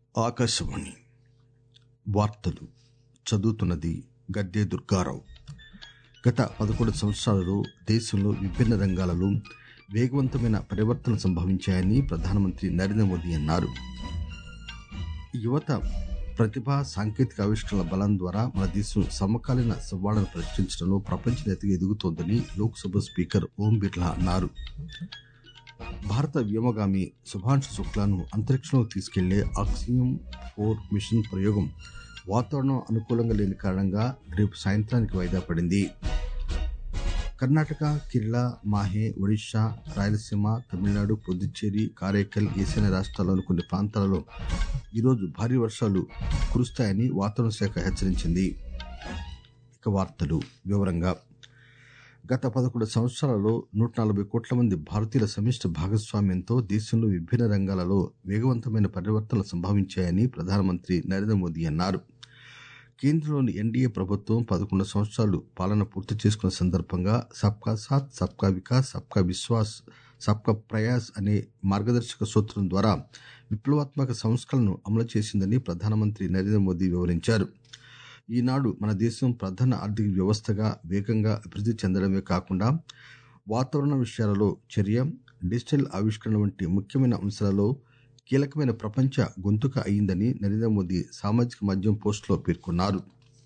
ఆకాశవాణి వార్తలు చదువుతున్నది గడ్డే దుర్గారావు. గత 11 సంవత్సరాలలో దేశంలో విభిన్న రంగాలలో వేగవంతమైన పరివర్తనలు సంభవించాయని ప్రధానమంత్రి నరేంద్ర మోదీ అన్నారు. యువత ప్రతిభ, సాంకేతిక ఆవిష్కరణల బలం ద్వారా మన దేశం సమకాలీన సవాళ్లను పరిష్కరించడంలో ప్రపంచ నేతగా ఎదుగుతోందని లోక్సభ స్పీకర్ ఓం బిర్లా అన్నారు. భారత వ్యోమగామి శుభాంశు శుక్లాను అంతరిక్షంలోకి తీసుకెళ్లే ఆక్సియం 4 మిషన్ ప్రయోగం వాతావరణం అనుకూలంగా లేని కారణంగా రేపు సాయంత్రానికి వాయిదా పడింది. కర్ణాటక, కేరళ, మాహే, ఒడిశా, రాయలసీమ, తమిళనాడు, పుదుచ్చేరి, కారైకల్, ఈశాన్య రాష్ట్రాల్లోని కొన్ని ప్రాంతాలలో ఈరోజు భారీ వర్షాలు కురుస్తాయని వాతావరణ శాఖ హెచ్చరించింది. ఇక వార్తలు వివరంగా. గత 11 సంవత్సరాలలో 140 కోట్ల మంది భారతీయుల సమిష్టి భాగస్వామ్యంతో దేశంలో విభిన్న రంగాలలో వేగవంతమైన పరివర్తనలు సంభవించాయని ప్రధానమంత్రి నరేంద్ర మోదీ అన్నారు. కేంద్రంలోని ఎన్డీఏ ప్రభుత్వం 11 సంవత్సరాలు పాలన పూర్తి చేసుకున్న సందర్భంగా సబ్కా సాథ్, సబ్కా వికాస్, సబ్కా విశ్వాస్, సబ్కా ప్రయాస్ అనే మార్గదర్శక సూత్రం ద్వారా విప్లవాత్మక సంస్కరణను అమలు చేసిందని ప్రధానమంత్రి నరేంద్ర మోదీ వివరించారు. ఈనాడు మన దేశం ప్రధాన ఆర్థిక వ్యవస్థగా వేగంగా అభివృద్ధి చెందడమే కాకుండా వాతావరణ విషయాలలో చర్య, డిజిటల్ ఆవిష్కరణ వంటి ముఖ్యమైన అంశాలలో కీలకమైన ప్రపంచ గొంతుక అయిందని నరేంద్ర మోదీ సామాజిక మాధ్యమం పోస్టులో పేర్కొన్నారు.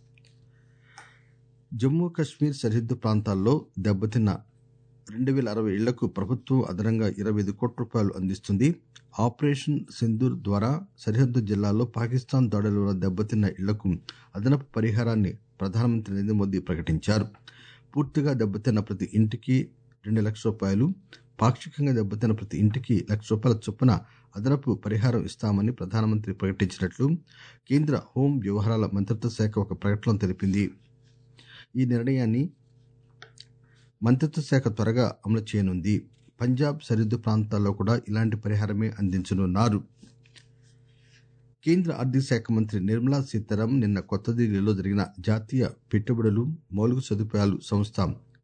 జమ్మూ కశ్మీర్ సరిహద్దు ప్రాంతాల్లో దెబ్బతిన్న 2060 ఇళ్లకు ప్రభుత్వం అదనంగా 25 కోట్ల రూపాయలు అందిస్తుంది. ఆపరేషన్ సింధూర్ ద్వారా సరిహద్దు జిల్లాల్లో పాకిస్తాన్ దాడుల వల్ల దెబ్బతిన్న ఇళ్లకు అదనపు పరిహారాన్ని ప్రధానమంత్రి నరేంద్ర మోదీ ప్రకటించారు. పూర్తిగా దెబ్బతిన్న ప్రతి ఇంటికి 2 లక్షల రూపాయలు, పాక్షికంగా దెబ్బతిన్న ప్రతి ఇంటికి ₹1,00,000 చొప్పున అదనపు పరిహారం ఇస్తామని ప్రధానమంత్రి ప్రకటించినట్లు కేంద్ర హోం వ్యవహారాల మంత్రిత్వ శాఖ ఒక ప్రకటనలో తెలిపింది. ఈ నిర్ణయాన్ని మంత్రిత్వ శాఖ త్వరగా అమలు చేయనుంది. పంజాబ్ సరిహద్దు ప్రాంతాల్లో కూడా ఇలాంటి పరిహారమే అందించనున్నారు. కేంద్ర ఆర్థిక శాఖ మంత్రి నిర్మలా సీతారామన్ నిన్న కొత్త ఢిల్లీలో జరిగిన జాతీయ పెట్టుబడులు, మౌలిక సదుపాయాలు సంస్థ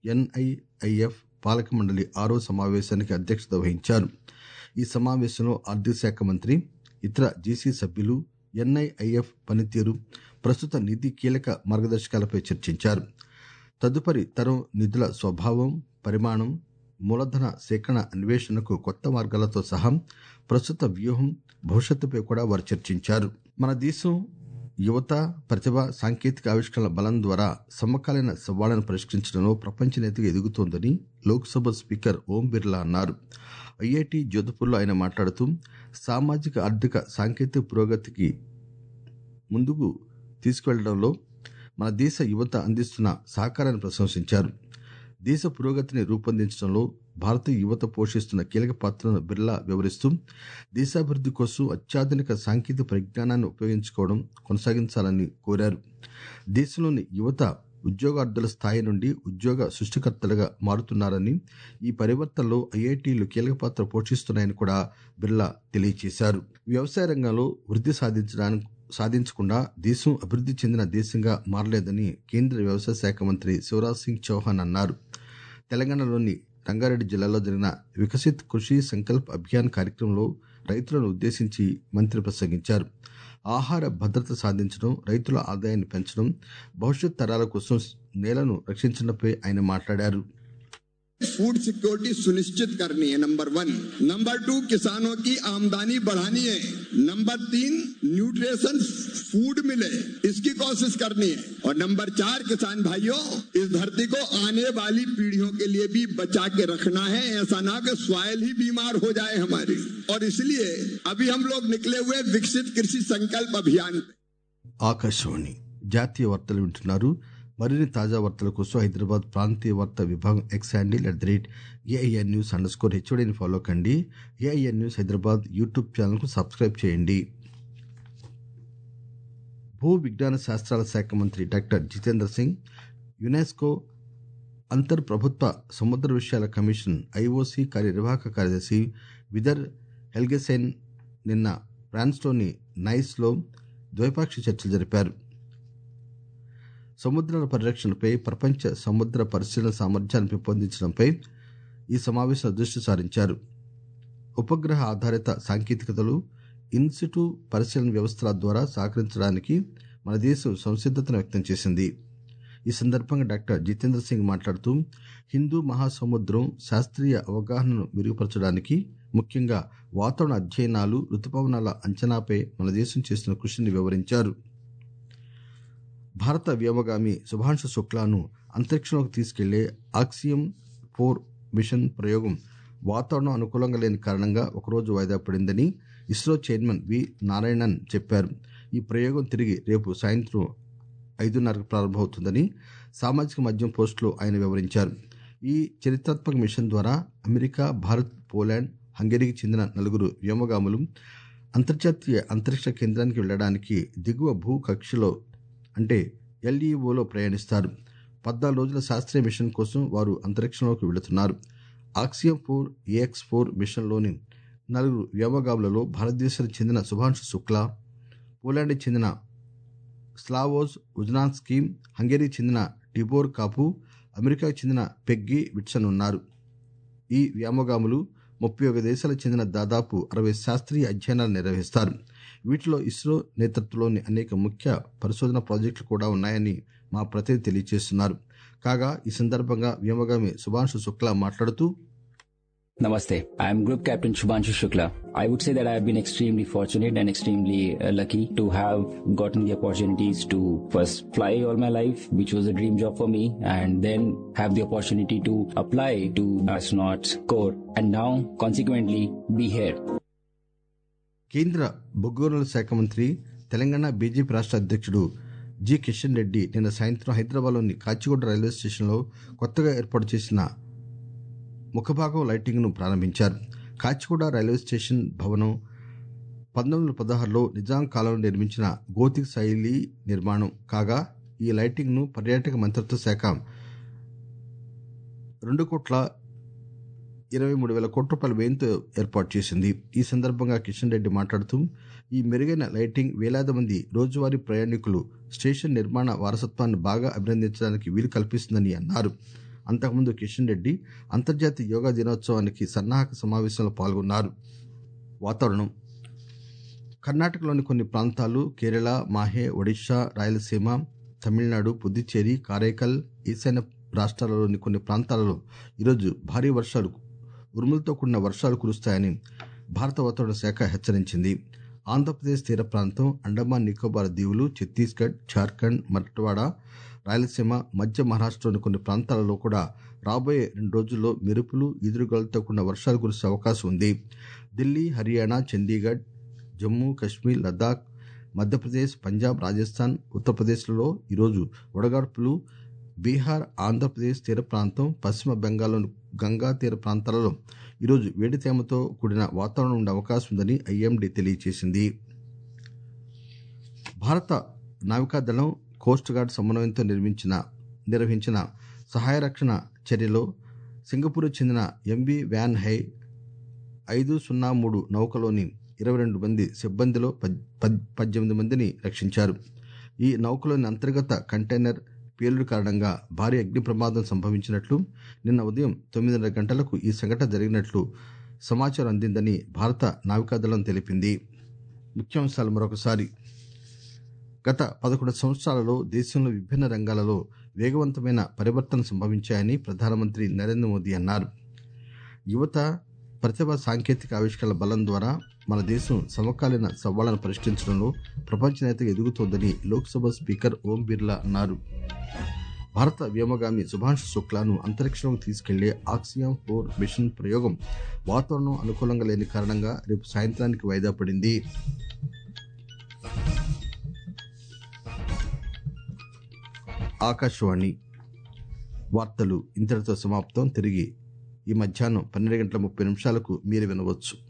NIIF పాలక మండలి 6వ సమావేశానికి అధ్యక్షత వహించారు. ఈ సమావేశంలో ఆర్థిక శాఖ మంత్రి, ఇతర జేసీ సభ్యులు NIIF పనితీరు, ప్రస్తుత నిధి కీలక మార్గదర్శకాలపై చర్చించారు. తదుపరి తరం నిధుల స్వభావం, పరిమాణం, మూలధన సేకరణ అన్వేషణకు కొత్త మార్గాలతో సహా ప్రస్తుత వ్యూహం, భవిష్యత్తుపై కూడా వారు చర్చించారు. మన దేశం యువత, ప్రతిభ, సాంకేతిక ఆవిష్కరణల బలం ద్వారా సమకాలీన సవాళ్లను పరిష్కరించడంలో ప్రపంచ నేతగా ఎదుగుతోందని లోక్సభ స్పీకర్ ఓం బిర్లా అన్నారు. IIT జోధ్పూర్లో ఆయన మాట్లాడుతూ సామాజిక, ఆర్థిక, సాంకేతిక పురోగతికి ముందుకు తీసుకువెళ్లడంలో మన దేశ యువత అందిస్తున్న సహకారాన్ని ప్రశంసించారు. దేశ పురోగతిని రూపొందించడంలో భారతీయ యువత పోషిస్తున్న కీలక పాత్రను బిర్లా వివరిస్తూ దేశాభివృద్ధి కోసం అత్యాధునిక సాంకేతిక పరిజ్ఞానాన్ని ఉపయోగించుకోవడం కొనసాగించాలని కోరారు. దేశంలోని యువత ఉద్యోగార్థుల స్థాయి నుండి ఉద్యోగ సృష్టికర్తలుగా మారుతున్నారని, ఈ పరివర్తనలో IITలు కీలక పాత్ర పోషిస్తున్నాయని కూడా బిర్లా తెలియజేశారు. వ్యవసాయ రంగంలో వృద్ధి సాధించకుండా దేశం అభివృద్ధి చెందిన దేశంగా మారలేదని కేంద్ర వ్యవసాయ శాఖ మంత్రి శివరాజ్ సింగ్ చౌహాన్ అన్నారు. తెలంగాణలోని రంగారెడ్డి జిల్లాలో జరిగిన వికసిత్ కృషి సంకల్ప్ అభియాన్ కార్యక్రమంలో రైతులను ఉద్దేశించి మంత్రి ప్రసంగించారు. ఆహార భద్రత సాధించడం, రైతుల ఆదాయాన్ని పెంచడం, భవిష్యత్ తరాల కోసం నేలను రక్షించడంపై ఆయన మాట్లాడారు. फूड सिक्योरिटी सुनिश्चित करनी है, नंबर 1. नंबर 2, किसानों की आमदनी बढ़ानी है. नंबर 3, न्यूट्रिशन फूड मिले, इसकी कोशिश करनी है. और नंबर 4, किसान भाइयों, इस धरती को आने वाली पीढ़ियों के लिए भी बचा के रखना है. ऐसा ना कि सॉइल ही बीमार हो जाए हमारी. और इसलिए अभी हम लोग निकले हुए विकसित कृषि संकल्प अभियान पे. ఆకాశవాణి జాతీయ వార్తలు వింటున్నారు. మరిన్ని తాజా వార్తల కోసం హైదరాబాద్ ప్రాంతీయ వార్తా విభాగం ఎక్స్ హ్యాండిల్ @AINnews_HODని ఫాలో కండి. AIN news Hyderabad YouTube channel కు సబ్స్క్రైబ్ చేయండి. భూ విజ్ఞాన శాస్త్రాల శాఖ మంత్రి డాక్టర్ జితేంద్ర సింగ్, యునెస్కో అంతర్ ప్రభుత్వ సముద్ర విషయాల కమిషన్ IOC కార్యనిర్వాహక కార్యదర్శి విదర్ హెల్గెసెన్ నిన్న ఫ్రాన్స్లోని నైస్లో ద్వైపాక్షిక చర్చలు జరిపారు. సముద్రాల పరిరక్షణపై, ప్రపంచ సముద్ర పరిశీలన సామర్థ్యాన్ని పెంపొందించడంపై ఈ సమావేశంలో దృష్టి సారించారు. ఉపగ్రహ ఆధారిత సాంకేతికతలు, ఇన్సిటు పరిశీలన వ్యవస్థల ద్వారా సహకరించడానికి మన దేశం సంసిద్దతను వ్యక్తం చేసింది. ఈ సందర్భంగా డాక్టర్ జితేంద్ర సింగ్ మాట్లాడుతూ హిందూ మహాసముద్రం శాస్త్రీయ అవగాహనను మెరుగుపరచడానికి, ముఖ్యంగా వాతావరణ అధ్యయనాలు, రుతుపవనాల అంచనాపై మన దేశం చేస్తున్న కృషిని వివరించారు. భారత వ్యోమగామి శుభాంశు శుక్లాను అంతరిక్షంలోకి తీసుకెళ్లే ఆక్సియం 4 మిషన్ ప్రయోగం వాతావరణం అనుకూలంగా లేని కారణంగా ఒకరోజు వాయిదా పడిందని ఇస్రో చైర్మన్ వి నారాయణన్ చెప్పారు. ఈ ప్రయోగం తిరిగి రేపు సాయంత్రం 5:30కు ప్రారంభమవుతుందని సామాజిక మాధ్యమం పోస్టులో ఆయన వివరించారు. ఈ చరిత్రాత్మక మిషన్ ద్వారా అమెరికా, భారత్, పోలాండ్, హంగరీకి చెందిన 4 వ్యోమగాములు అంతర్జాతీయ అంతరిక్ష కేంద్రానికి వెళ్లడానికి దిగువ భూ కక్షలో అంటే LEOలో ప్రయాణిస్తారు. 14 రోజుల శాస్త్రీయ మిషన్ కోసం వారు అంతరిక్షంలోకి వెళుతున్నారు. ఆక్సియం 4 AX4 మిషన్లోని 4 వ్యోమగాములలో భారతదేశానికి చెందిన శుభాంశు శుక్లా, పోలాండ్కి చెందిన స్లావోజ్ ఉజ్నాన్స్కీ, హంగరీకి చెందిన టిబోర్ కాపు, అమెరికాకు చెందిన పెగ్గీ విట్సన్ ఉన్నారు. ఈ వ్యోమగాములు 31 దేశాలకు చెందిన దాదాపు 60 శాస్త్రీయ అధ్యయనాలు నిర్వహిస్తారు. వీటిలో ఇస్రో నేతృత్వంలోని అనేక ముఖ్య పరిశోధన ప్రాజెక్టులు కూడా ఉన్నాయని మా ప్రతినిధి తెలియజేస్తున్నారు. కాగా ఈ సందర్భంగా వ్యోమగామి శుభాంశు శుక్లా మాట్లాడుతూ, Namaste. I am Group Captain Shubhanshu Shukla. I would say that I have been extremely fortunate and extremely lucky to have gotten the opportunities to first fly all my life, which was a dream job for me, and then have the opportunity to apply to astronauts corps, and now consequently be here. కేంద్ర బొగ్గు గనుల శాఖ మంత్రి, Telangana BJP రాష్ట్ర అధ్యక్షుడు G Kishan Reddy నిన్న సాయంత్రం హైదరాబాద్లోని కాచిగూడ రైల్వే స్టేషన్లో కొత్తగా ఏర్పాటు చేసిన ముఖభాగం లైటింగ్ను ప్రారంభించారు. కాచిగూడ రైల్వే స్టేషన్ భవనం 1916లో నిజాం కాలంలో నిర్మించిన గోతిక్ శైలి నిర్మాణం కాగా, ఈ లైటింగ్ను పర్యాటక మంత్రిత్వ శాఖ 2,23,00,00,000 రూపాయల వ్యయంతో ఏర్పాటు చేసింది. ఈ సందర్భంగా కిషన్ రెడ్డి మాట్లాడుతూ ఈ మెరుగైన లైటింగ్ వేలాది మంది రోజువారీ ప్రయాణికులు స్టేషన్ నిర్మాణ వారసత్వాన్ని బాగా అభినందించడానికి వీలు కల్పిస్తుందని అన్నారు. అంతకుముందు కిషన్ రెడ్డి అంతర్జాతీయ యోగా దినోత్సవానికి సన్నాహక సమావేశంలో పాల్గొన్నారు. వాతావరణం కర్ణాటకలోని కొన్ని ప్రాంతాలు, కేరళ, మాహే, ఒడిశా, రాయలసీమ, తమిళనాడు, పుదుచ్చేరి, కారైకల్, ఈశాన్య రాష్ట్రాలలోని కొన్ని ప్రాంతాలలో ఈరోజు భారీ వర్షాలు, ఉరుములతో కూడిన వర్షాలు కురుస్తాయని భారత వాతావరణ శాఖ హెచ్చరించింది. ఆంధ్రప్రదేశ్ తీర ప్రాంతం, అండమాన్ నికోబార్ దీవులు, ఛత్తీస్గఢ్, జార్ఖండ్, మరాఠ్వాడా, రాయలసీమ, మధ్య మహారాష్ట్రలోని కొన్ని ప్రాంతాలలో కూడా రాబోయే 2 రోజుల్లో మెరుపులు, ఈదురుగాలులతో కూడిన వర్షాలు కురిసే అవకాశం ఉంది. ఢిల్లీ, హర్యానా, చండీగఢ్, జమ్మూ కాశ్మీర్, లద్దాఖ్, మధ్యప్రదేశ్, పంజాబ్, రాజస్థాన్, ఉత్తరప్రదేశ్లలో ఈరోజు వడగాడ్పులు, బీహార్, ఆంధ్రప్రదేశ్ తీర ప్రాంతం, పశ్చిమ బెంగాల్లోని గంగా తీర ప్రాంతాలలో ఈరోజు వేడి తేమతో కూడిన వాతావరణం ఉండే అవకాశం ఉందని IMD తెలియజేసింది. భారత నావికాదళం, కోస్ట్ గార్డ్ సమన్వయంతో నిర్వహించిన సహాయ రక్షణ చర్యలో సింగపూర్కు చెందిన MV వ్యాన్ హై 503 నౌకలోని 22 మంది సిబ్బందిలో 18 మందిని రక్షించారు. ఈ నౌకలోని అంతర్గత కంటైనర్ పేలుడు కారణంగా భారీ అగ్ని ప్రమాదం సంభవించినట్లు, నిన్న ఉదయం 9:30 గంటలకు ఈ సంఘటన జరిగినట్లు సమాచారం అందిందని భారత నావికాదళం తెలిపింది. ముఖ్యాంశాలు మరొకసారి. గత 11 సంవత్సరాలలో దేశంలో విభిన్న రంగాలలో వేగవంతమైన పరివర్తన సంభవించాయని ప్రధానమంత్రి నరేంద్ర మోదీ అన్నారు. యువత, ప్రతిభ, సాంకేతిక ఆవిష్కరణల బలం ద్వారా మన దేశం సమకాలీన సవాళ్లను పరిష్కరించడంలో ప్రపంచ నేతగా ఎదుగుతోందని లోక్సభ స్పీకర్ ఓం బిర్లా అన్నారు. భారత వ్యోమగామి శుభాంశు శుక్లాను అంతరిక్షంలోకి తీసుకెళ్లే ఆక్సియం 4 మిషన్ ప్రయోగం వాతావరణం అనుకూలంగా లేని కారణంగా రేపు సాయంత్రానికి వాయిదా పడింది. ఆకాశవాణి వార్తలు ఇంతటితో సమాప్తం. తిరిగి ఈ మధ్యాహ్నం 12:30 మీరు వినవచ్చు.